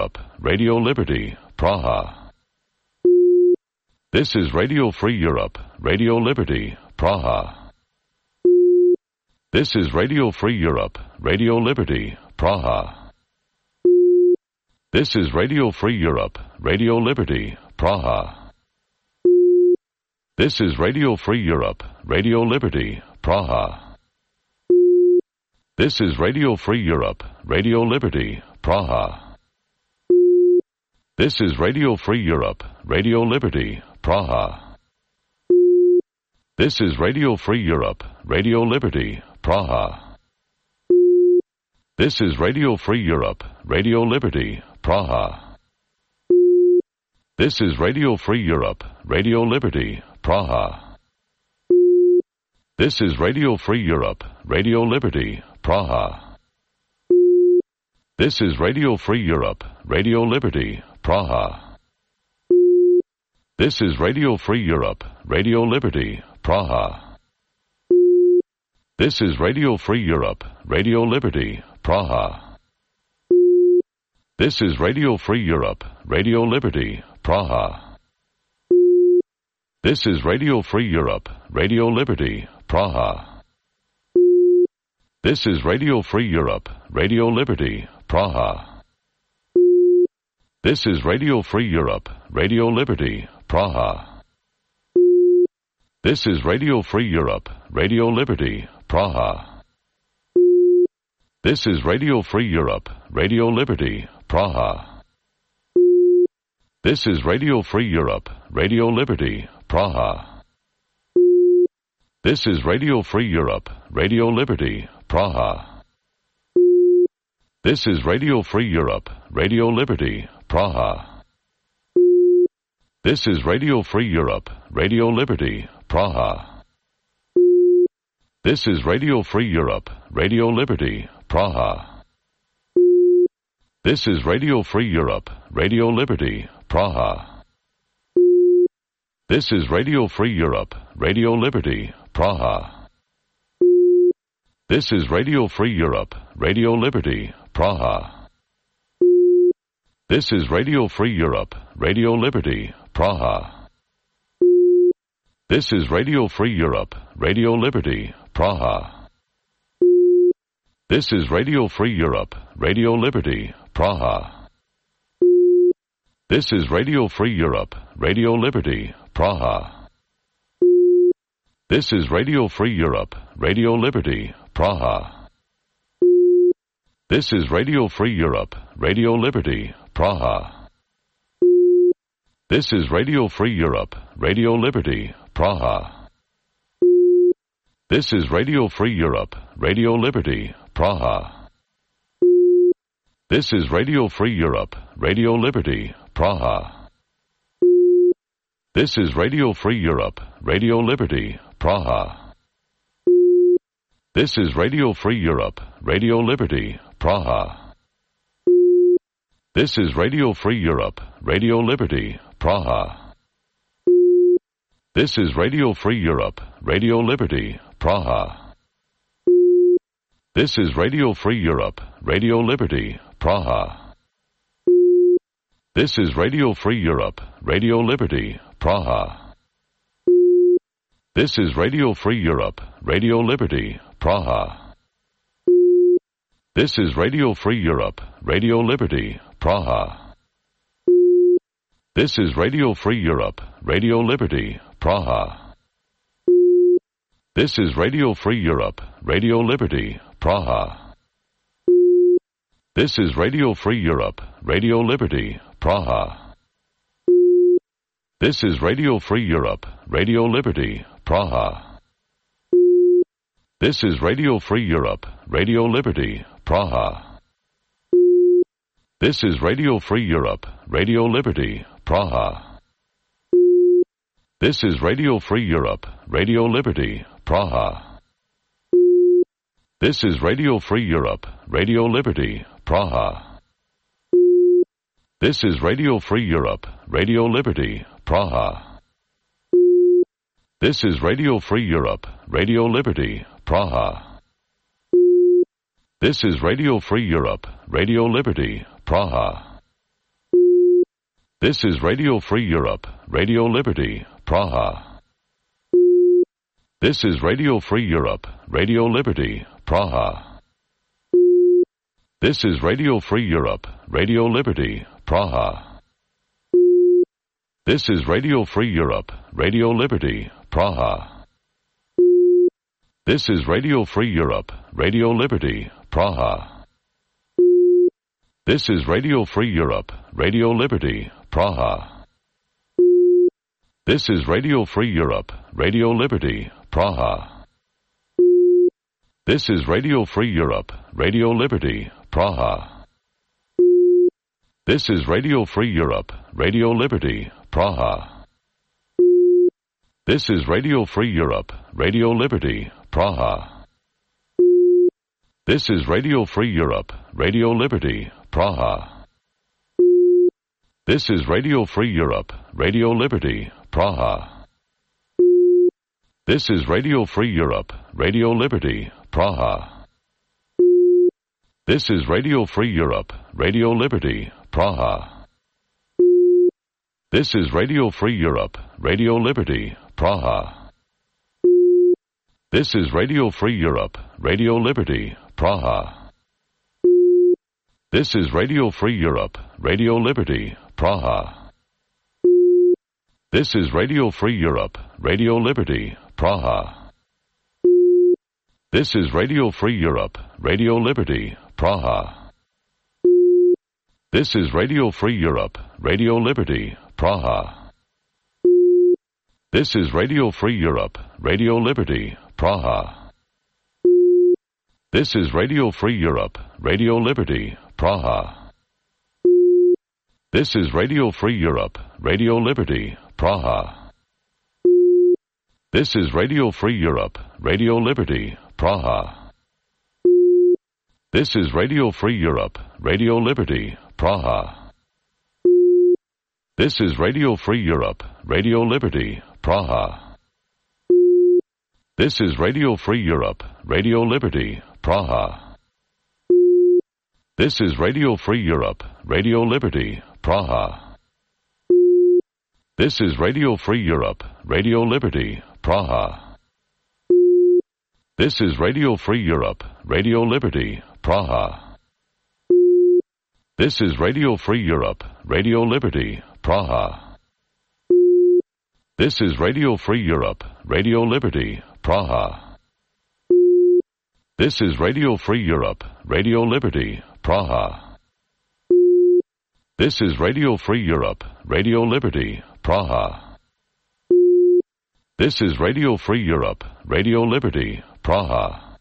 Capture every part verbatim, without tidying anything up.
Europe, Radio Liberty, Praha. This is Radio Free Europe, Radio Liberty, Praha. This is Radio Free Europe, Radio Liberty, Praha. This is Radio Free Europe, Radio Liberty, Praha. This is Radio Free Europe, Radio Liberty, Praha. This is Radio Free Europe, Radio Liberty, Praha. This is Radio Free Europe, Radio Liberty, Praha. This is Radio Free Europe, Radio Liberty, Praha. This is Radio Free Europe, Radio Liberty, Praha. This is Radio Free Europe, Radio Liberty, Praha. This is Radio Free Europe, Radio Liberty, Praha. This is Radio Free Europe, Radio Liberty, Praha. This is Radio Free Europe, Radio Liberty, Praha. This is Radio Free Europe, Radio Liberty, Praha. This is Radio Free Europe, Radio Liberty, Praha. This is Radio Free Europe, Radio Liberty, Praha. This is Radio Free Europe, Radio Liberty, Praha. This is Radio Free Europe, Radio Liberty, Praha. This is Radio Free Europe, Radio Liberty, Praha. This is Radio Free Europe, Radio Liberty, Praha. This is Radio Free Europe, Radio Liberty, Praha. This is Radio Free Europe, Radio Liberty, Praha. This is Radio Free Europe, Radio Liberty, Praha. This is Radio Free Europe, Radio Liberty, Praha. This is Radio Free Europe, Radio Liberty, Praha. This is Radio Free Europe, Radio Liberty, Praha. This is Radio Free Europe, Radio Liberty, Praha. This is Radio Free Europe, Radio Liberty, Praha. This is Radio Free Europe, Radio Liberty, Praha. This is Radio Free Europe, Radio Liberty, Praha. This is Radio Free Europe, Radio Liberty, Praha. This is Radio Free Europe, Radio Liberty, Praha. This is Radio Free Europe, Radio Liberty, Praha. This is Radio Free Europe, Radio Liberty, Praha. This is Radio Free Europe, Radio Liberty, Praha. This is Radio Free Europe, Radio Liberty, Praha. This is Radio Free Europe, Radio Liberty, Praha. This is Radio Free Europe, Radio Liberty, Praha. This is Radio Free Europe, Radio Liberty, Praha. This is Radio Free Europe, Radio Liberty, Praha. This is Radio Free Europe, Radio Liberty, Praha. This is Radio Free Europe, Radio Liberty, Praha. This is Radio Free Europe, Radio Liberty, Praha. This is Radio Free Europe, Radio Liberty, Praha. This is Radio Free Europe, Radio Liberty, Praha. This is Radio Free Europe, Radio Liberty, Praha. This is Radio Free Europe, Radio Liberty, Praha. This is Radio Free Europe, Radio Liberty, Praha. This is Radio Free Europe, Radio Liberty, Praha. This is Radio Free Europe, Radio Liberty, Praha. This is Radio Free Europe, Radio Liberty, Praha. This is Radio Free Europe, Radio Liberty, Praha. This is Radio Free Europe, Radio Liberty, Praha. This is Radio Free Europe, Radio Liberty, Praha. This is Radio Free Europe, Radio Liberty, Praha. This is Radio Free Europe, Radio Liberty, Praha. This is Radio Free Europe, Radio Liberty, Praha. This is Radio Free Europe, Radio Liberty, Praha. This is Radio Free Europe, Radio Liberty, Praha. This is Radio Free Europe, Radio Liberty, Praha. This is Radio Free Europe, Radio Liberty, Praha. This is Radio Free Europe, Radio Liberty, Praha. This is Radio Free Europe, Radio Liberty, Praha. This is Radio Free Europe, Radio Liberty, Praha. This is Radio Free Europe, Radio Liberty, Praha. This is Radio Free Europe, Radio Liberty, Praha. This is Radio Free Europe, Radio Liberty, Praha. This is Radio Free Europe, Radio Liberty, Praha. This is Radio Free Europe, Radio Liberty, Praha. This is Radio Free Europe, Radio Liberty, Praha. This is Radio Free Europe, Radio Liberty, Praha. This is Radio Free Europe, Radio Liberty, Praha. This is Radio Free Europe, Radio Liberty, Praha. This is Radio Free Europe, Radio Liberty, Praha. This is Radio Free Europe, Radio Liberty, Praha. This is Radio Free Europe, Radio Liberty, Praha. This is Radio Free Europe, Radio Liberty, Praha. This is Radio Free Europe, Radio Liberty, Praha. This is Radio Free Europe, Radio Liberty, Praha. This is Radio Free Europe, Radio Liberty, Praha. This is Radio Free Europe, Radio Liberty, Praha. This is Radio Free Europe, Radio Liberty, Praha. This is Radio Free Europe, Radio Liberty, Praha. This is Radio Free Europe, Radio Liberty, Praha. This is Radio Free Europe, Radio Liberty, Praha. This is Radio Free Europe, Radio Liberty, Praha. This is Radio Free Europe, Radio Liberty, Praha. This is Radio Free Europe, Radio Liberty, Praha. This is Radio Free Europe, Radio Liberty, Praha. This is Radio Free Europe, Radio Liberty, Praha. This is Radio Free Europe, Radio Liberty, Praha.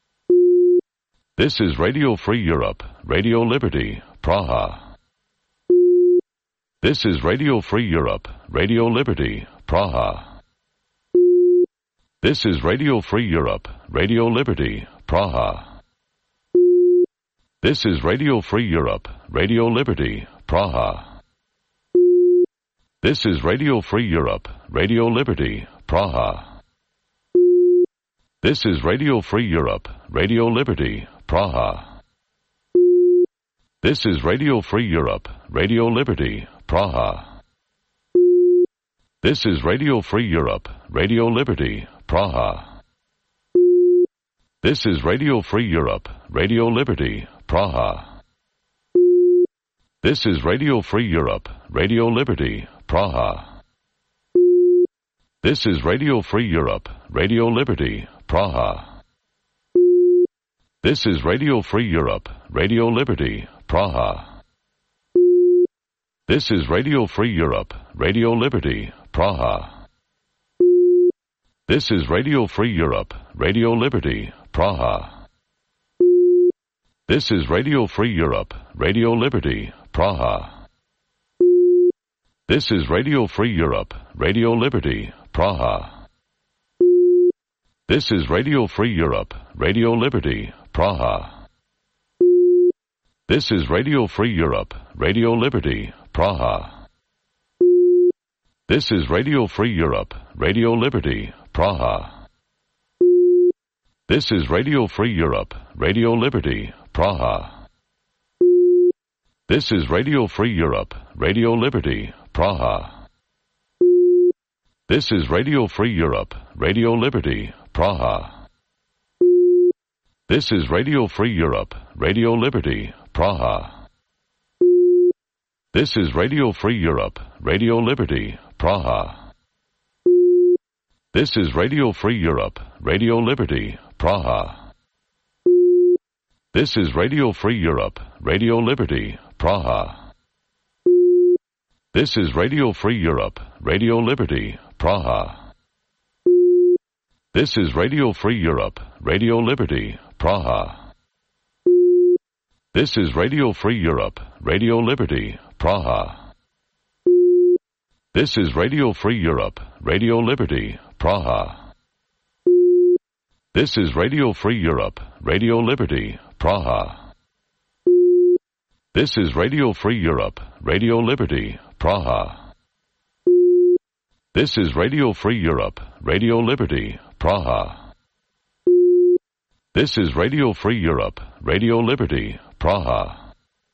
This is Radio Free Europe, Radio Liberty, Praha. This is Radio Free Europe, Radio Liberty, Praha. This is Radio Free Europe, Radio Liberty, Praha. This is Radio Free Europe, Radio Liberty, Praha. This is Radio Free Europe, Radio Liberty, Praha. This is Radio Free Europe, Radio Liberty, Praha. This is Radio Free Europe, Radio Liberty, Praha. This is Radio Free Europe, Radio Liberty, Praha. This is Radio Free Europe, Radio Liberty, Praha. This is Radio Free Europe, Radio Liberty, Praha. This is Radio Free Europe, Radio Liberty, Praha. This is Radio Free Europe, Radio Liberty, Praha. This is Radio Free Europe, Radio Liberty, Praha. This is Radio Free Europe, Radio Liberty, Praha. This is Radio Free Europe, Radio Liberty, Praha. This is Radio Free Europe, Radio Liberty, Praha. This is Radio Free Europe, Radio Liberty, Praha. This is Radio Free Europe, Radio Liberty, Praha. This is Radio Free Europe, Radio Liberty, Praha. This is Radio Free Europe, Radio Liberty, Praha. This is Radio Free Europe, Radio Liberty, Praha. This is Radio Free Europe, Radio Liberty, Praha. This is Radio Free Europe, Radio Liberty, Praha. This is Radio Free Europe, Radio Liberty, Praha. This is Radio Free Europe, Radio Liberty, Praha. This is Radio Free Europe, Radio Liberty, Praha. This is Radio Free Europe, Radio Liberty, Praha. This is Radio Free Europe, Radio Liberty, Praha. This is Radio Free Europe, Radio Liberty, Praha. This is Radio Free Europe, Radio Liberty, Praha. This is Radio Free Europe, Radio Liberty, Praha. This is Radio Free Europe, Radio Liberty, Praha. This is Radio Free Europe, Radio Liberty, Praha. This is Radio Free Europe, Radio Liberty, Praha.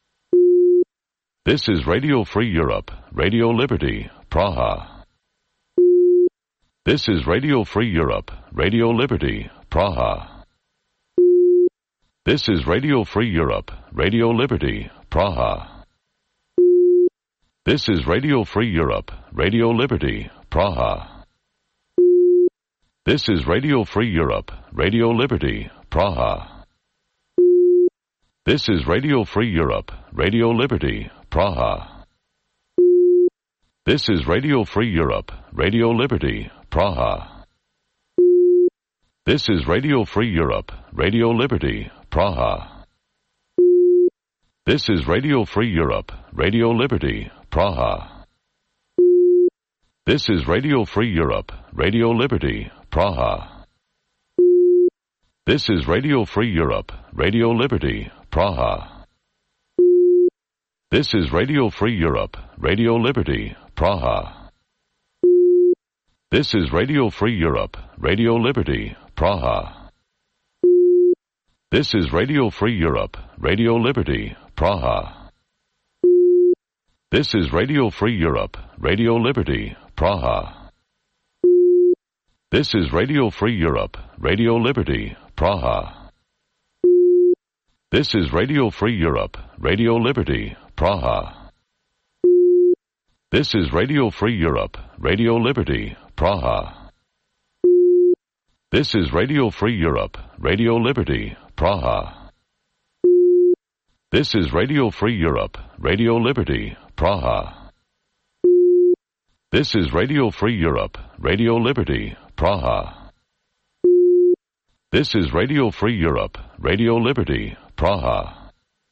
This is Radio Free Europe, Radio Liberty, Praha. This is Radio Free Europe, Radio Liberty, Praha. This is Radio Free Europe, Radio Liberty, Praha. This is Radio Free Europe, Radio Liberty, Praha. This is Radio Free Europe, Radio Liberty, Praha. This is Radio Free Europe, Radio Liberty, Praha. This is Radio Free Europe, Radio Liberty, Praha. This is Radio Free Europe, Radio Liberty, Praha. This is Radio Free Europe, Radio Liberty, Praha. This is Radio Free Europe, Radio Liberty, Praha. This is Radio Free Europe, Radio Liberty, Praha. This is Radio Free Europe, Radio Liberty, Praha. This is Radio Free Europe, Radio Liberty, Praha. This is Radio Free Europe, Radio Liberty, Praha. This is Radio Free Europe, Radio Liberty, Praha. This is Radio Free Europe, Radio Liberty, Praha. This is Radio Free Europe, Radio Liberty, Praha. This is Radio Free Europe, Radio Liberty, Praha. This is Radio Free Europe, Radio Liberty, Praha. This is Radio Free Europe, Radio Liberty, Praha. This is Radio Free Europe, Radio Liberty, Praha. This is Radio Free Europe, Radio Liberty, Praha.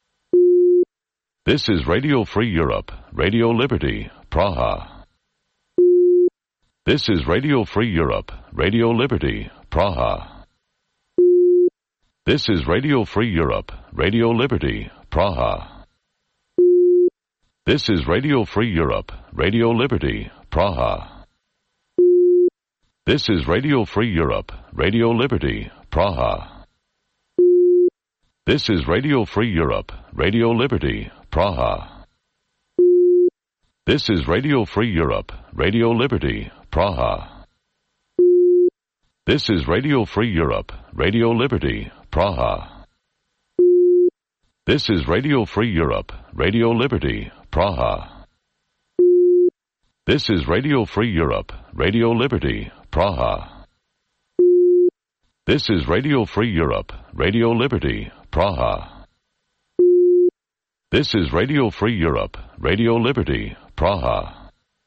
This is Radio Free Europe, Radio Liberty, Praha. This is Radio Free Europe, Radio Liberty, Praha. This is Radio Free Europe, Radio Liberty, Praha. This is Radio Free Europe, Radio Liberty, Praha. This is Radio Free Europe, Radio Liberty, Praha. This is Radio Free Europe, Radio Liberty, Praha. This is Radio Free Europe, Radio Liberty, Praha. This is Radio Free Europe, Radio Liberty, Praha. This is Radio Free Europe, Radio Liberty, Praha. This is Radio Free Europe, Radio Liberty, Praha. This is Radio Free Europe, Radio Liberty, Praha. This is Radio Free Europe, Radio Liberty, Praha.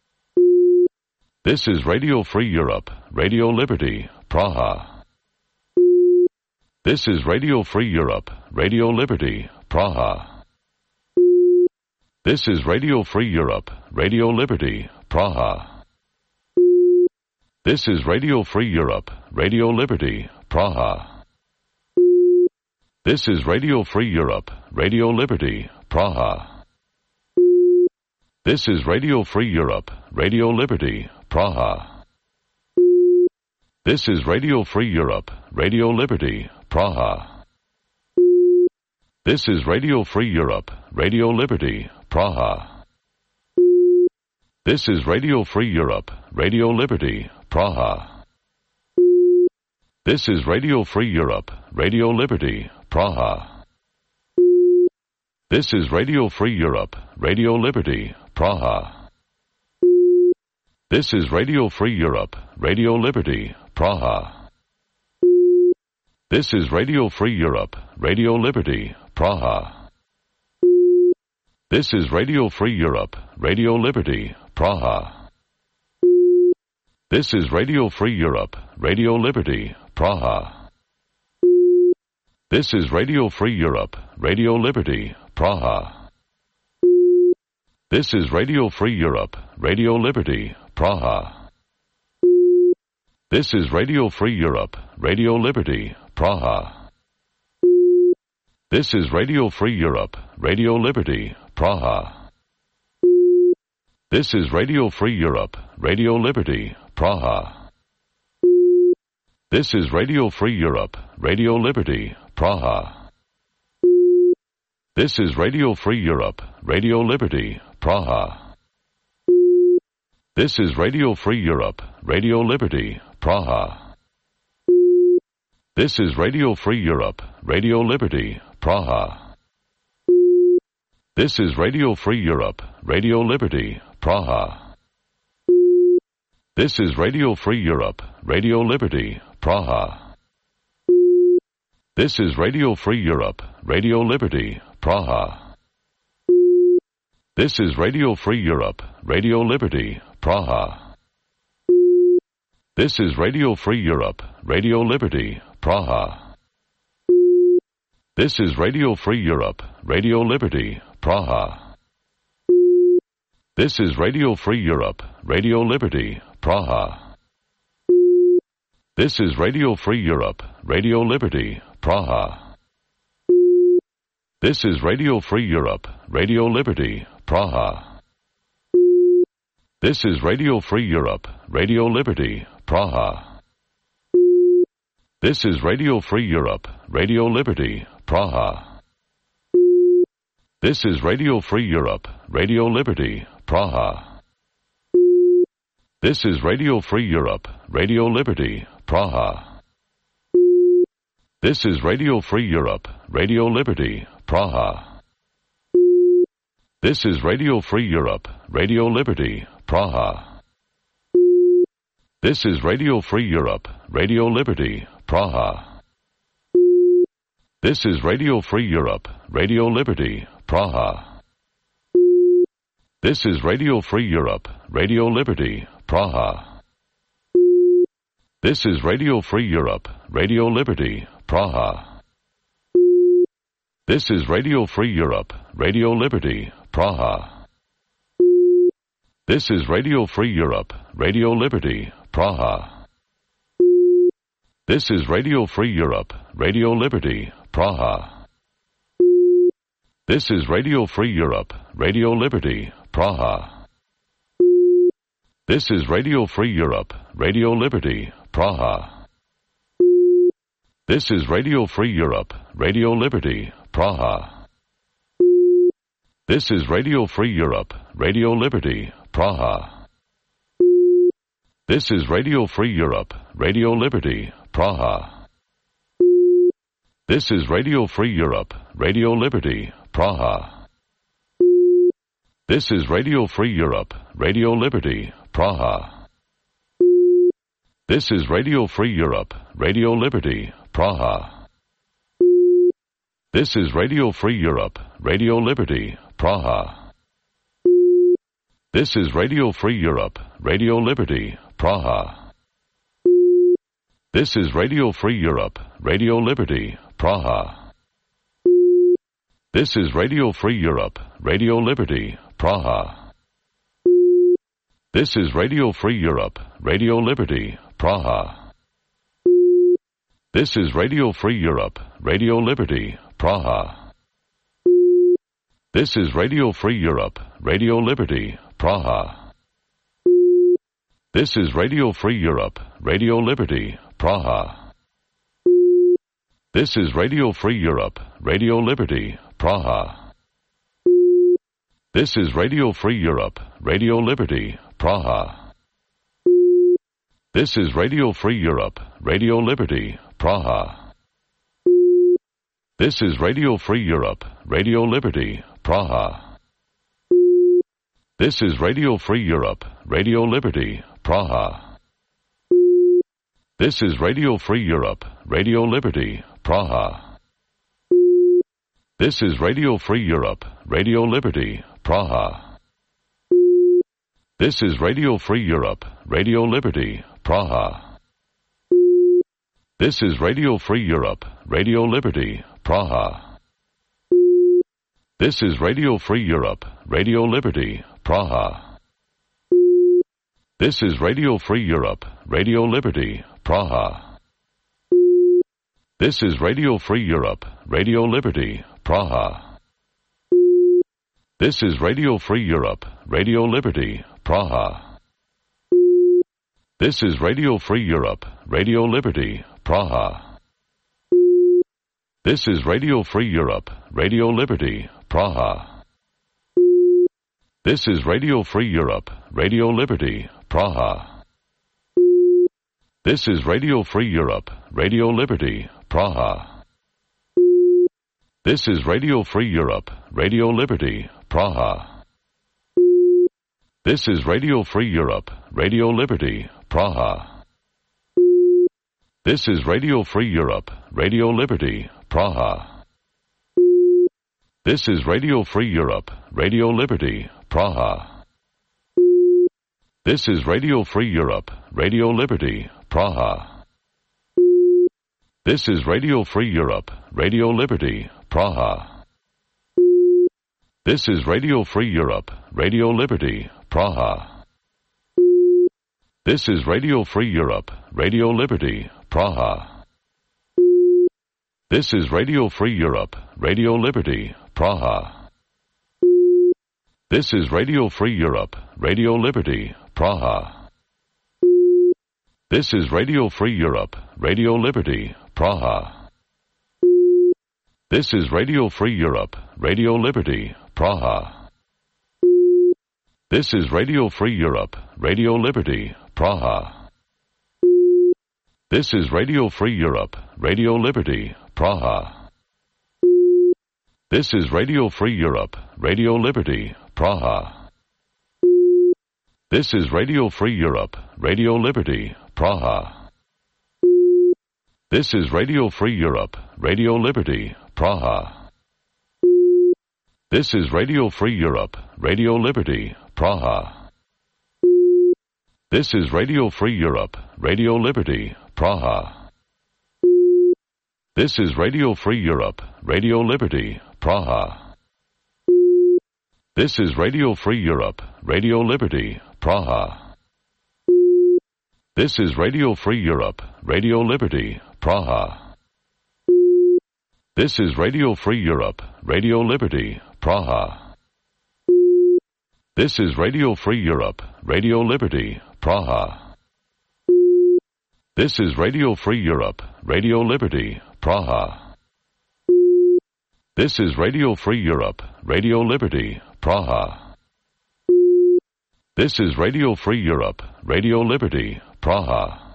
This is Radio Free Europe, Radio Liberty, Praha. This is Radio Free Europe, Radio Liberty, Praha. This is Radio Free Europe, Radio Liberty, Praha. This is Radio Free Europe, Radio Liberty, Praha. This is Radio Free Europe, Radio Liberty, Praha. This is Radio Free Europe, Radio Liberty, Praha. This is Radio Free Europe, Radio Liberty, Praha. This is Radio Free Europe, Radio Liberty, Praha. This is Radio Free Europe, Radio Liberty, Praha. This is Radio Free Europe, Radio Liberty, Praha. This is Radio Free Europe, Radio Liberty, Praha. This is Radio Free Europe, Radio Liberty, Praha. This is Radio Free Europe, Radio Liberty, Praha. This is Radio Free Europe, Radio Liberty, Praha. This is Radio Free Europe, Radio Liberty, Praha. This is Radio Free Europe, Radio Liberty, Praha. This is Radio Free Europe, Radio Liberty, Praha. This is Radio Free Europe, Radio Liberty, Praha. This is Radio Free Europe, Radio Liberty, Praha. This is Radio Free Europe, Radio Liberty, Praha. This is Radio Free Europe, Radio Liberty, Praha. This is Radio Free Europe, Radio Liberty, Praha. This is Radio Free Europe, Radio Liberty, Praha. This is Radio Free Europe, Radio Liberty, Praha. This is Radio Free Europe, Radio Liberty, Praha. This is Radio Free Europe, Radio Liberty, Praha. This is Radio Free Europe, Radio Liberty, Praha. This is Radio Free Europe, Radio Liberty, Praha. This is Radio Free Europe, Radio Liberty, Praha. This is Radio Free Europe, Radio Liberty, Praha. This is Radio Free Europe, Radio Liberty, Praha. This is Radio Free Europe, Radio Liberty, Praha. This is Radio Free Europe, Radio Liberty, Praha. This is Radio Free Europe, Radio Liberty, Praha. This is Radio Free Europe, Radio Liberty, Praha. This is Radio Free Europe, Radio Liberty, Praha. This is Radio Free Europe, Radio Liberty, Praha. This is Radio Free Europe, Radio Liberty, Praha. This is Radio Free Europe, Radio Liberty, Praha. This is Radio Free Europe, Radio Liberty, Praha. This is Radio Free Europe, Radio Liberty, Praha. This is Radio Free Europe, Radio Liberty, Praha. This is Radio Free Europe, Radio Liberty, Praha. This is Radio Free Europe, Radio Liberty, Praha. This is Radio Free Europe, Radio Liberty, Praha. This is Radio Free Europe, Radio Liberty, Praha. This is Radio Free Europe, Radio Liberty, Praha. This is Radio Free Europe, Radio Liberty, Praha. This is Radio Free Europe, Radio Liberty, Praha. This is Radio Free Europe, Radio Liberty, Praha. This is Radio Free Europe, Radio Liberty, Praha. This is Radio Free Europe, Radio Liberty, Praha. This is Radio Free Europe, Radio Liberty, Praha. This is Radio Free Europe, Radio Liberty, Praha. This is Radio Free Europe, Radio Liberty, Praha. This is Radio Free Europe, Radio Liberty, Praha. This is Radio Free Europe, Radio Liberty, Praha. This is Radio Free Europe, Radio Liberty, Praha. This is Radio Free Europe, Radio Liberty, Praha. This is Radio Free Europe, Radio Liberty, Praha. This is Radio Free Europe, Radio Liberty, Praha. This is Radio Free Europe, Radio Liberty, Praha. This is Radio Free Europe, Radio Liberty, Praha. This is Radio Free Europe, Radio Liberty, Praha. This is Radio Free Europe, Radio Liberty, Praha. This is Radio Free Europe, Radio Liberty, Praha. This is Radio Free Europe, Radio Liberty, Praha. This is Radio Free Europe, Radio Liberty, Praha. This is Radio Free Europe, Radio Liberty, Praha. This is Radio Free Europe, Radio Liberty, Praha. This is Radio Free Europe, Radio Liberty, Praha. This is Radio Free Europe, Radio Liberty, Praha. This is Radio Free Europe, Radio Liberty, Praha. This is Radio Free Europe, Radio Liberty, Praha. This is Radio Free Europe, Radio Liberty, Praha. This is Radio Free Europe, Radio Liberty, Praha. This is Radio Free Europe, Radio Liberty, Praha. This is Radio Free Europe, Radio Liberty, Praha. This is Radio Free Europe, Radio Liberty, Praha. This is Radio Free Europe, Radio Liberty, Praha. This is Radio Free Europe, Radio Liberty, Praha. This is Radio Free Europe, Radio Liberty, Praha. This is Radio Free Europe, Radio Liberty, Praha. This is Radio Free Europe, Radio Liberty, Praha. This is Radio Free Europe, Radio Liberty, Praha. This is Radio Free Europe, Radio Liberty, Praha. This is Radio Free Europe, Radio Liberty, Praha. This is Radio Free Europe, Radio Liberty, Praha. This is Radio Free Europe, Radio Liberty, Praha. This is Radio Free Europe, Radio Liberty, Praha. This is Radio Free Europe, Radio Liberty, Praha. This is Radio Free Europe, Radio Liberty, Praha. This is Radio Free Europe, Radio Liberty, Praha. This is Radio Free Europe, Radio Liberty, Praha. This is Radio Free Europe, Radio Liberty, Praha. This is Radio Free Europe, Radio Liberty, Praha. This is Radio Free Europe, Radio Liberty, Praha. This is Radio Free Europe, Radio Liberty, Praha. This is Radio Free Europe, Radio Liberty, Praha. This is Radio Free Europe, Radio Liberty, Praha. This is Radio Free Europe, Radio Liberty, Praha. This is Radio Free Europe, Radio Liberty, Praha. This is Radio Free Europe, Radio Liberty, Praha. This is Radio Free Europe, Radio Liberty, Praha. This is Radio Free Europe, Radio Liberty, Praha. This is Radio Free Europe, Radio Liberty, Praha.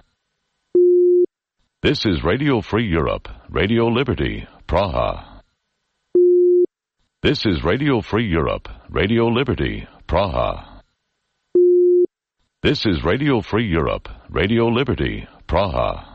This is Radio Free Europe, Radio Liberty, Praha. This is Radio Free Europe, Radio Liberty, Praha. This is Radio Free Europe, Radio Liberty, Praha.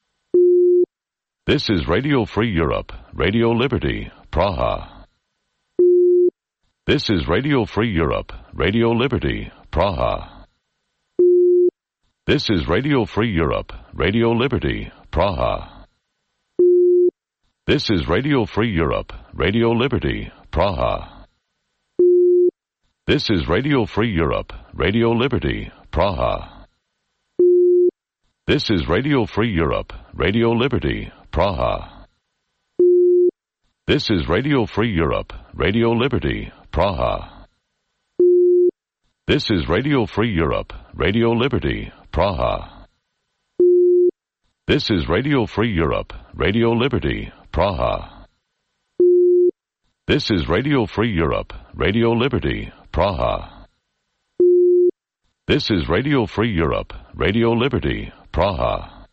This is Radio Free Europe, Radio Liberty, Praha. This is Radio Free Europe, Radio Liberty, Praha. This is Radio Free Europe, Radio Liberty, Praha. This is Radio Free Europe, Radio Liberty, Praha. This is Radio Free Europe, Radio Liberty, Praha. This is Radio Free Europe, Radio Liberty, Praha. This is Radio Free Europe, Radio Liberty, Praha. This is Radio Free Europe, Radio Liberty, Praha. This is Radio Free Europe, Radio Liberty, Praha. This is Radio Free Europe, Radio Liberty, Praha. This is Radio Free Europe, Radio Liberty, Praha.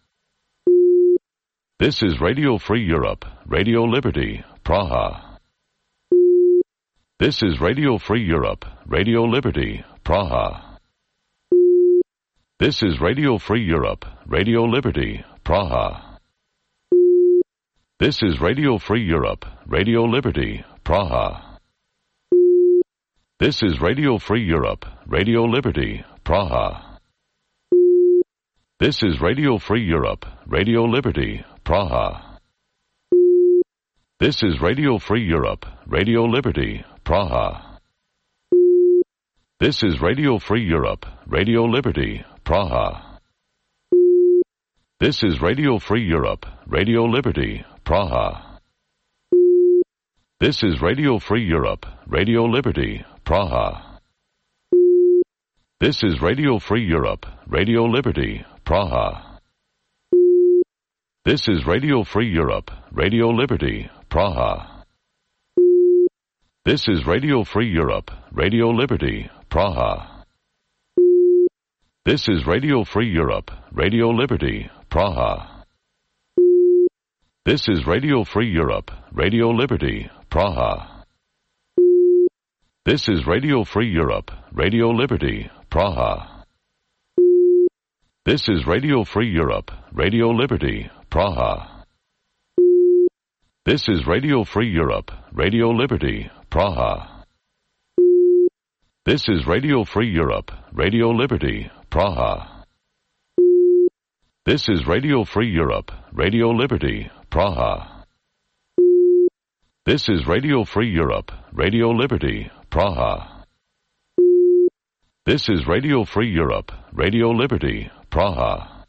This is Radio Free Europe, Radio Liberty, Praha. This is Radio Free Europe, Radio Liberty, Praha. This is Radio Free Europe, Radio Liberty, Praha. This is Radio Free Europe, Radio Liberty, Praha. This is Radio Free Europe, Radio Liberty, Praha. This is Radio Free Europe, Radio Liberty, Praha. This is Radio Free Europe, Radio Liberty, Praha. This is Radio Free Europe, Radio Liberty, Praha. This is Radio Free Europe, Radio Liberty, Praha. This is Radio Free Europe, Radio Liberty, Praha. This is Radio Free Europe, Radio Liberty, Praha. This is Radio Free Europe, Radio Liberty, Praha. This is Radio Free Europe, Radio Liberty, Praha. This is Radio Free Europe, Radio Liberty, Praha. This is Radio Free Europe, Radio Liberty, Praha. This is Radio Free Europe, Radio Liberty, Praha. This is Radio Free Europe, Radio Liberty, Praha. This is Radio Free Europe, Radio Liberty, Praha. This is Radio Free Europe, Radio Liberty, Praha. This is Radio Free Europe, Radio Liberty, Praha. This is Radio Free Europe, Radio Liberty, Praha. This is Radio Free Europe, Radio Liberty, Praha.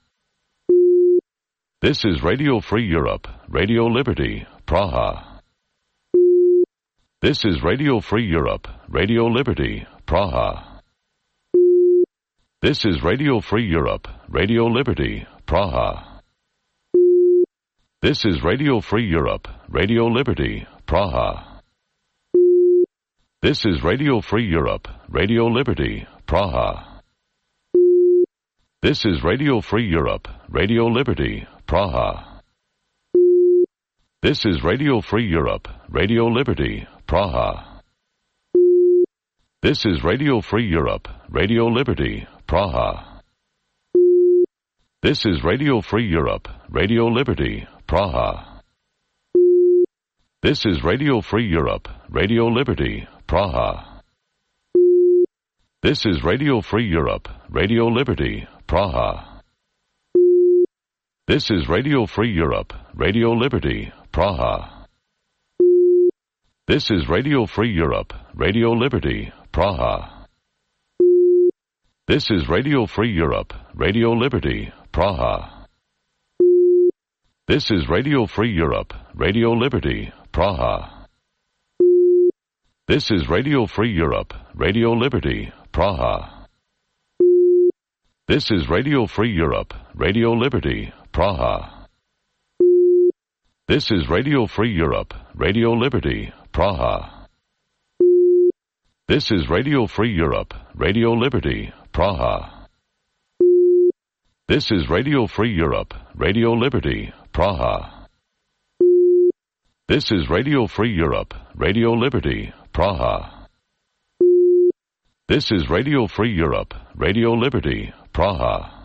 This is Radio Free Europe, Radio Liberty, Praha. This is Radio Free Europe, Radio Liberty, Praha. This is Radio Free Europe, Radio Liberty, Praha. This is Radio Free Europe, Radio Liberty, Praha. This is Radio Free Europe, Radio Liberty, Praha. This is Radio Free Europe, Radio Liberty, Praha. This is Radio Free Europe, Radio Liberty, Praha. This is Radio Free Europe, Radio Liberty, Praha. This is Radio Free Europe, Radio Liberty, Praha. This is Radio Free Europe, Radio Liberty, Praha. This is Radio Free Europe, Radio Liberty, Praha. This is Radio Free Europe, Radio Liberty, Praha. This is Radio Free Europe, Radio Liberty, Praha. This is Radio Free Europe, Radio Liberty, Praha. This is Radio Free Europe, Radio Liberty, Praha. This is Radio Free Europe, Radio Liberty, Praha. This is Radio Free Europe, Radio Liberty, Praha. This is Radio Free Europe, Radio Liberty, Praha. This is Radio Free Europe, Radio Liberty, Praha. This is Radio Free Europe, Radio Liberty, Praha. This is Radio Free Europe, Radio Liberty, Praha. This is Radio Free Europe, Radio Liberty, Praha.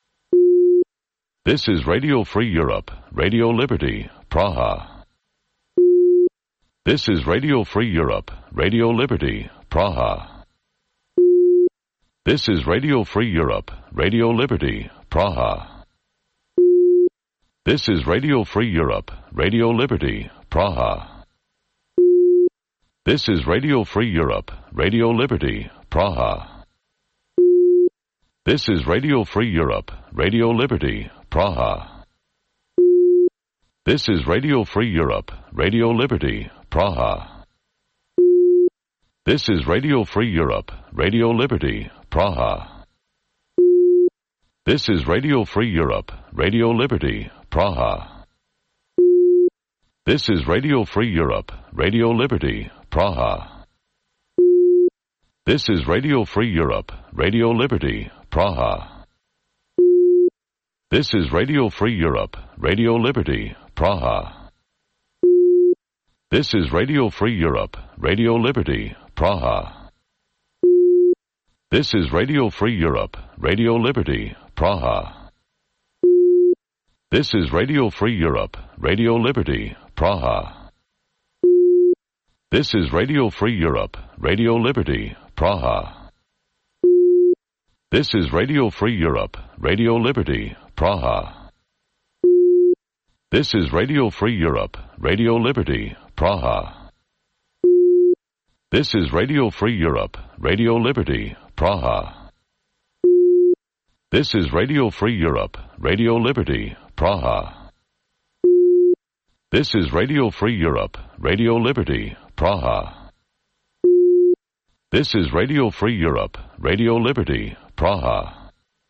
This is Radio Free Europe, Radio Liberty, Praha. This is Radio Free Europe, Radio Liberty, Praha. This is Radio Free Europe, Radio Liberty, Praha. This is Radio Free Europe, Radio Liberty, Praha. This is Radio Free Europe, Radio Liberty, Praha. This is Radio Free Europe, Radio Liberty, Praha. This is Radio Free Europe, Radio Liberty, Praha. This is Radio Free Europe, Radio Liberty, Praha. This is Radio Free Europe, Radio Liberty, Praha. This is Radio Free Europe, Radio Liberty, Praha. This is Radio Free Europe, Radio Liberty, Praha. This is Radio Free Europe, Radio Liberty, Praha. This is Radio Free Europe, Radio Liberty, Praha. This is Radio Free Europe, Radio Liberty, Praha. This is Radio Free Europe, Radio Liberty, Praha. This is Radio Free Europe, Radio Liberty, Praha. This is Radio Free Europe, Radio Liberty, Praha. This is Radio Free Europe, Radio Liberty, Praha. This is Radio Free Europe, Radio Liberty, Praha. This is Radio Free Europe, Radio Liberty, Praha. This is Radio Free Europe, Radio Liberty, Praha. This is Radio Free Europe, Radio Liberty, Praha.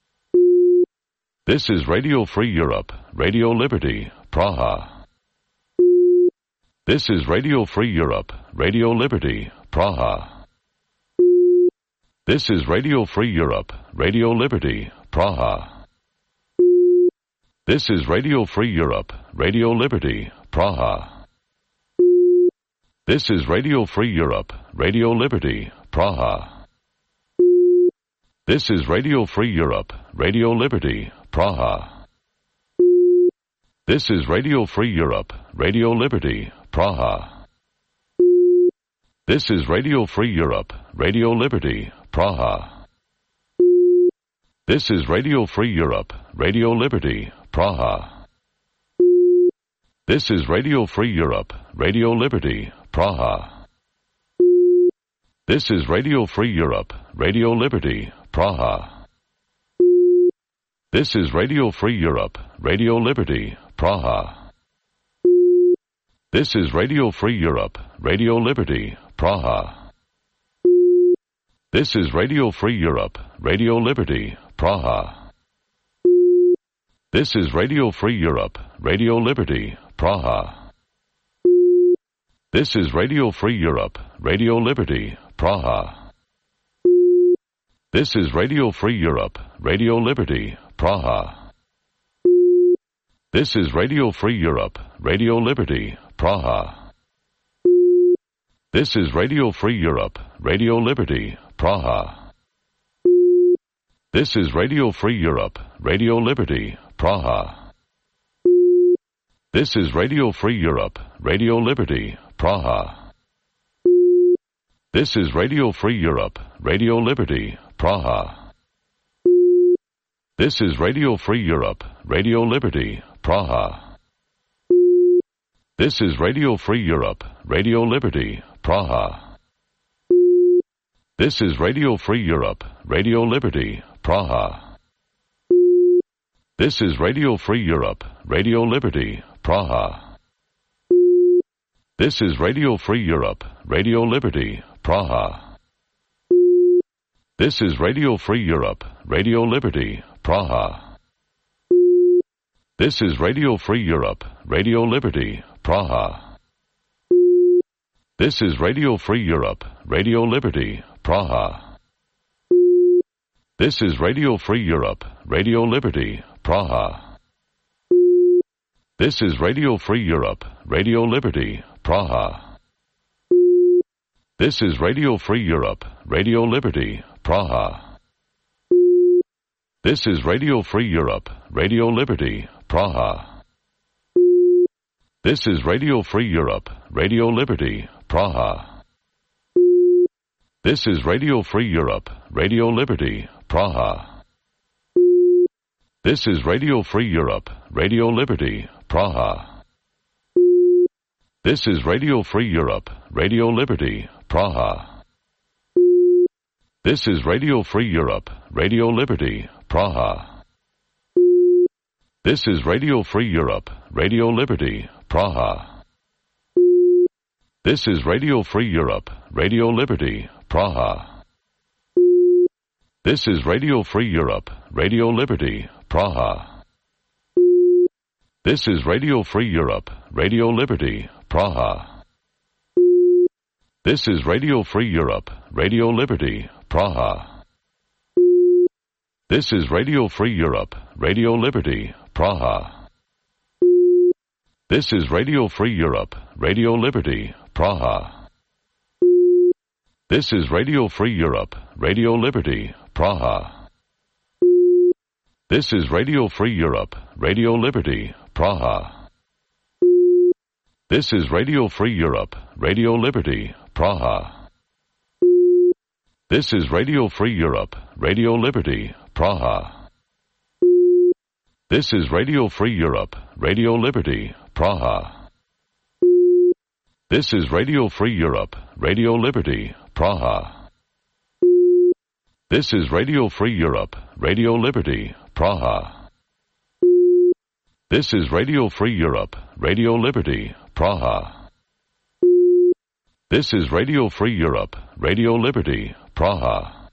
This is Radio Free Europe, Radio Liberty, Praha. This is Radio Free Europe, Radio Liberty, Praha. This is Radio Free Europe, Radio Liberty, Praha. This is Radio Free Europe, Radio Liberty, Praha. This is Radio Free Europe, Radio Liberty, Praha. This is Radio Free Europe, Radio Liberty, Praha. This is Radio Free Europe, Radio Liberty, Praha. This is Radio Free Europe, Radio Liberty, Praha. This is Radio Free Europe, Radio Liberty, Praha. This is Radio Free Europe, Radio Liberty, Praha. This is Radio Free Europe, Radio Liberty, Praha. This is Radio Free Europe, Radio Liberty, Praha. This is Radio Free Europe, Radio Liberty, Praha. This is Radio Free Europe, Radio Liberty, Praha. This is Radio Free Europe, Radio Liberty, Praha. This is Radio Free Europe, Radio Liberty, Praha. This is Radio Free Europe, Radio Liberty, Praha. This is Radio Free Europe, Radio Liberty, Praha. This is Radio Free Europe, Radio Liberty, Praha. This is Radio Free Europe, Radio Liberty, Praha. This is Radio Free Europe, Radio Liberty, Praha. This is Radio Free Europe, Radio Liberty, Praha. This is Radio Free Europe, Radio Liberty, Praha. This is Radio Free Europe, Radio Liberty, Praha. This is Radio Free Europe, Radio Liberty, Praha. This is Radio Free Europe, Radio Liberty, Praha. This is Radio Free Europe, Radio Liberty, Praha. This is Radio Free Europe, Radio Liberty, Praha. This is Radio Free Europe, Radio Liberty, Praha. This is Radio Free Europe, Radio Liberty, Praha. This is Radio Free Europe, Radio Liberty, Praha. This is Radio Free Europe, Radio Liberty, Praha. This is Radio Free Europe, Radio Liberty, Praha. This is Radio Free Europe, Radio Liberty, Praha. This is Radio Free Europe, Radio Liberty, Praha. This is Radio Free Europe, Radio Liberty, Praha. This is Radio Free Europe, Radio Liberty, Praha. This is Radio Free Europe, Radio Liberty, Praha. This is Radio Free Europe, Radio Liberty, Praha. This is Radio Free Europe, Radio Liberty, Praha. This is Radio Free Europe, Radio Liberty, Praha. This is Radio Free Europe, Radio Liberty, Praha. This is Radio Free Europe, Radio Liberty, Praha. This is Radio Free Europe, Radio Liberty, Praha. This is Radio Free Europe, Radio Liberty, Praha. This is Radio Free Europe, Radio Liberty, Praha. This is Radio Free Europe, Radio Liberty, Praha. This is Radio Free Europe, Radio Liberty, Praha. This is Radio Free Europe, Radio Liberty, Praha. This is Radio Free Europe, Radio Liberty, Praha. This is Radio Free Europe, Radio Liberty, Praha. This is Radio Free Europe, Radio Liberty, Praha. This is Radio Free Europe, Radio Liberty, Praha. This is Radio Free Europe, Radio Liberty, Praha. This is Radio Free Europe, Radio Liberty, Praha.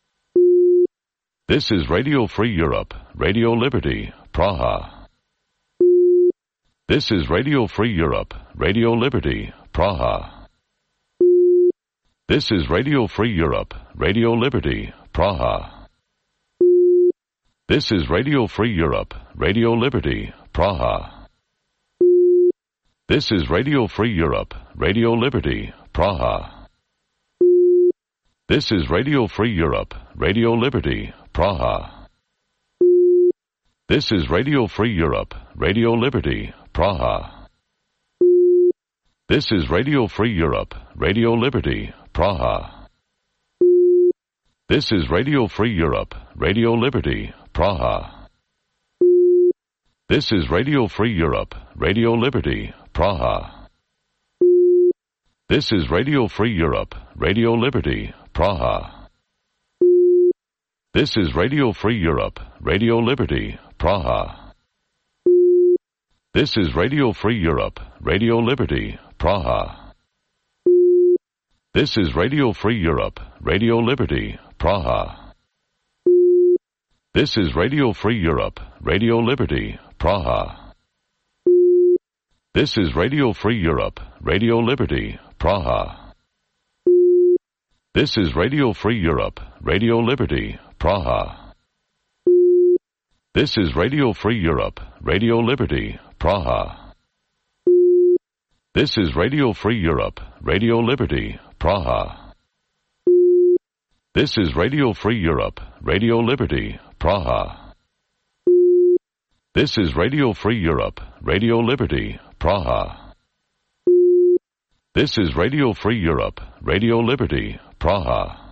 This is Radio Free Europe, Radio Liberty, Praha. This is Radio Free Europe, Radio Liberty, Praha. This is Radio Free Europe, Radio Liberty, Praha. This is Radio Free Europe, Radio Liberty, Praha. This is Radio Free Europe, Radio Liberty, Praha. This is Radio Free Europe, Radio Liberty, Praha. This is Radio Free Europe, Radio Liberty, Praha. This is Radio Free Europe, Radio Liberty, Praha. This is Radio Free Europe, Radio Liberty, Praha. This is Radio Free Europe, Radio Liberty, Praha. This is Radio Free Europe, Radio Liberty, Praha. This is Radio Free Europe, Radio Liberty, Praha. This is Radio Free Europe, Radio Liberty, Praha. This is Radio Free Europe, Radio Liberty, Praha. This is Radio Free Europe, Radio Liberty, Praha. This is Radio Free Europe, Radio Liberty, Praha. This is Radio Free Europe, Radio Liberty, Praha. This is Radio Free Europe, Radio Liberty, Praha. This is Radio Free Europe, Radio Liberty, Praha. This is Radio Free Europe, Radio Liberty, Praha. This is Radio Free Europe, Radio Liberty, Praha. This is Radio Free Europe, Radio Liberty, Praha.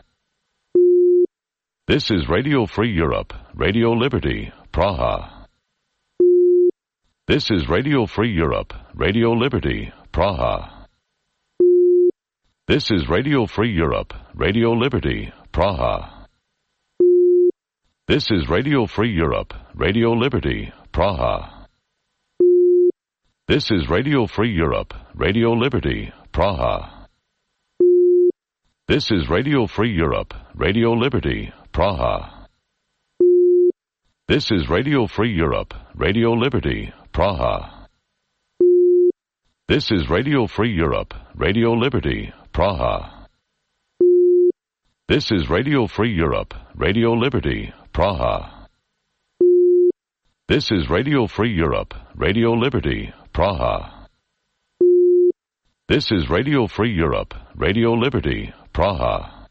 This is Radio Free Europe, Radio Liberty, Praha. This is Radio Free Europe, Radio Liberty, Praha. This is Radio Free Europe, Radio Liberty, Praha. This is Radio Free Europe, Radio Liberty, Praha. This is Radio Free Europe, Radio Liberty, Praha. This is Radio Free Europe, Radio Liberty, Praha. This is Radio Free Europe, Radio Liberty, Praha. This is Radio Free Europe, Radio Liberty, Praha. This is Radio Free Europe, Radio Liberty, Praha. This is Radio Free Europe, Radio Liberty, Praha. This is Radio Free Europe, Radio Liberty, Praha.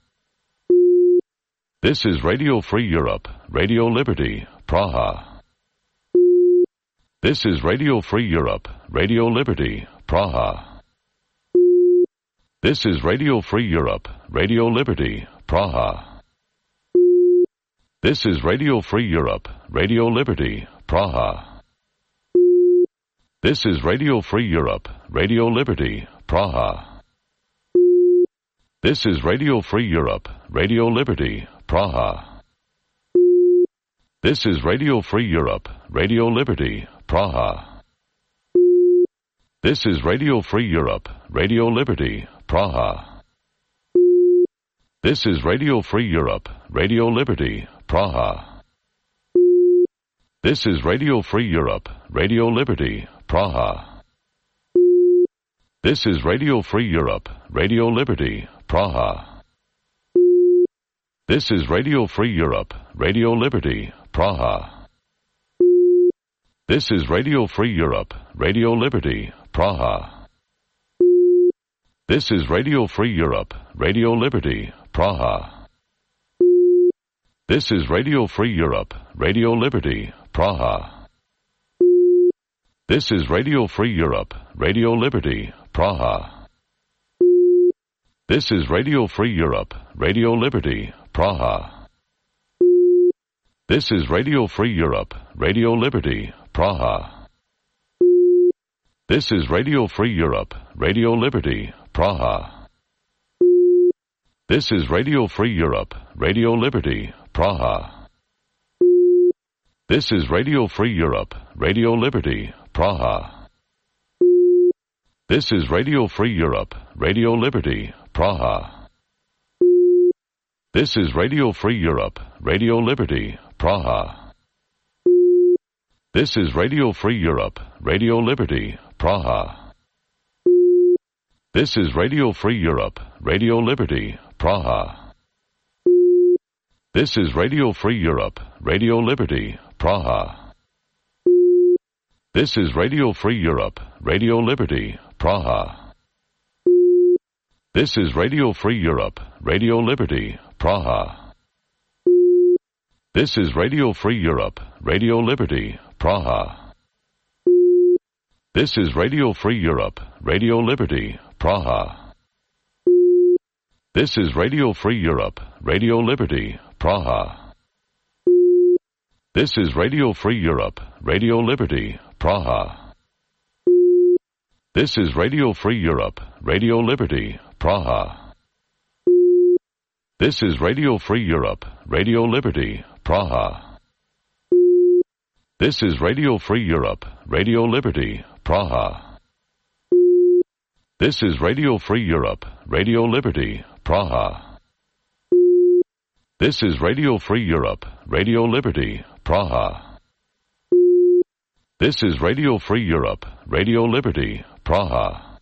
This is Radio Free Europe, Radio Liberty, Praha. This is Radio Free Europe, Radio Liberty, Praha. This is Radio Free Europe, Radio Liberty, Praha. This is Radio Free Europe, Radio Liberty, Praha. This is Radio Free Europe, Radio Liberty, Praha. This is Radio Free Europe, Radio Liberty, Praha. This is Radio Free Europe, Radio Liberty, Praha. This is Radio Free Europe, Radio Liberty, Praha. This is Radio Free Europe, Radio Liberty, Praha. This is Radio Free Europe, Radio Liberty, Praha. This is Radio Free Europe, Radio Liberty, Praha. This is Radio Free Europe, Radio Liberty, Praha. This is Radio Free Europe, Radio Liberty, Praha. This is Radio Free Europe, Radio Liberty, Praha. This is Radio Free Europe, Radio Liberty, Praha. This is Radio Free Europe, Radio Liberty, Praha. This is Radio Free Europe, Radio Liberty, Praha. This is Radio Free Europe, Radio Liberty, Praha. This is Radio Free Europe, Radio Liberty, Praha. This is Radio Free Europe, Radio Liberty, Praha. This is Radio Free Europe, Radio Liberty, Praha. This is Radio Free Europe, Radio Liberty, Praha. This is Radio Free Europe, Radio Liberty, Praha. This is Radio Free Europe, Radio Liberty, Praha. This is Radio Free Europe, Radio Liberty, Praha. This is Radio Free Europe, Radio Liberty, Praha. This is Radio Free Europe, Radio Liberty, Praha. This is Radio Free Europe, Radio Liberty, Praha. This is Radio Free Europe, Radio Liberty, Praha. This is Radio Free Europe, Radio Liberty, Praha. This is Radio Free Europe, Radio Liberty, Praha. This is Radio Free Europe, Radio Liberty, Praha. This is Radio Free Europe, Radio Liberty, Praha. This is Radio Free Europe, Radio Liberty, Praha. This is Radio Free Europe, Radio Liberty, Praha. This is Radio Free Europe, Radio Liberty, Praha. This is Radio Free Europe, Radio Liberty, Praha. This is Radio Free Europe, Radio Liberty, Praha.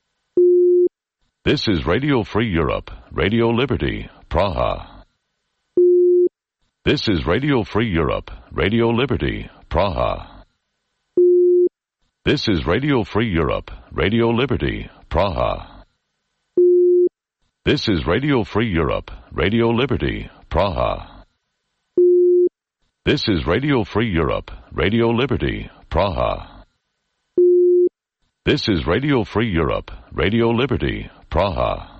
This is Radio Free Europe, Radio Liberty, Praha. This is Radio Free Europe, Radio Liberty, Praha. This is Radio Free Europe, Radio Liberty, Praha. This is Radio Free Europe, Radio Liberty, Praha. This is Radio Free Europe, Radio Liberty, Praha. This is Radio Free Europe, Radio Liberty, Praha.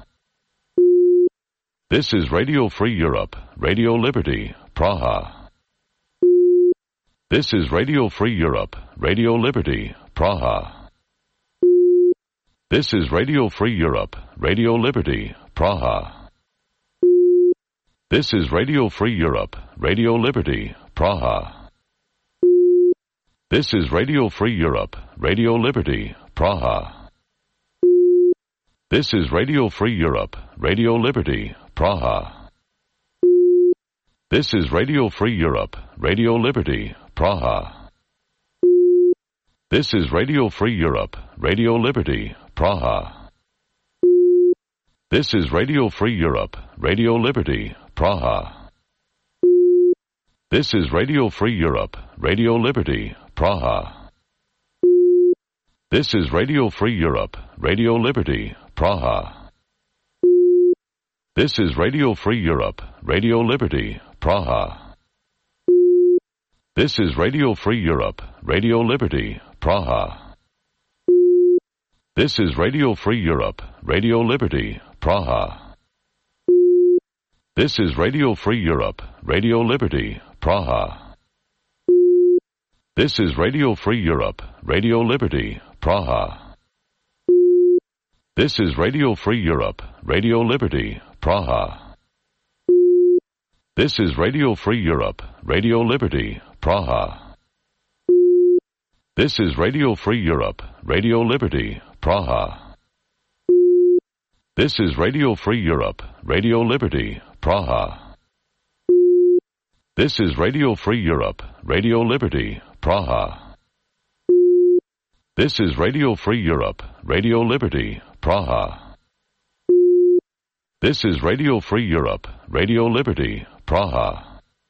This is Radio Free Europe, Radio Liberty, Praha. This is Radio Free Europe, Radio Liberty, Praha. This is Radio Free Europe, Radio Liberty, Praha. This is Radio Free Europe, Radio Liberty, Praha. This is Radio Free Europe, Radio Liberty, Praha. This is Radio Free Europe, Radio Liberty, Praha. This is Radio Free Europe, Radio Liberty, Praha. This is Radio Free Europe, Radio Liberty, Praha. This is Radio Free Europe, Radio Liberty, Praha. This is Radio Free Europe, Radio Liberty, Praha. This is Radio Free Europe, Radio Liberty, Praha. This is Radio Free Europe, Radio Liberty, Praha. This is Radio Free Europe, Radio Liberty, Praha. This is Radio Free Europe, Radio Liberty, Praha. This is Radio Free Europe, Radio Liberty, Praha. This is Radio Free Europe, Radio Liberty, Praha. This is Radio Free Europe, Radio Liberty, Praha. This is Radio Free Europe, Radio Liberty, Praha. This is Radio Free Europe, Radio Liberty, Praha. This is Radio Free Europe, Radio Liberty, Praha. This is Radio Free Europe, Radio Liberty, Praha. This is Radio Free Europe, Radio Liberty, Praha. This is Radio Free Europe, Radio Liberty, Praha.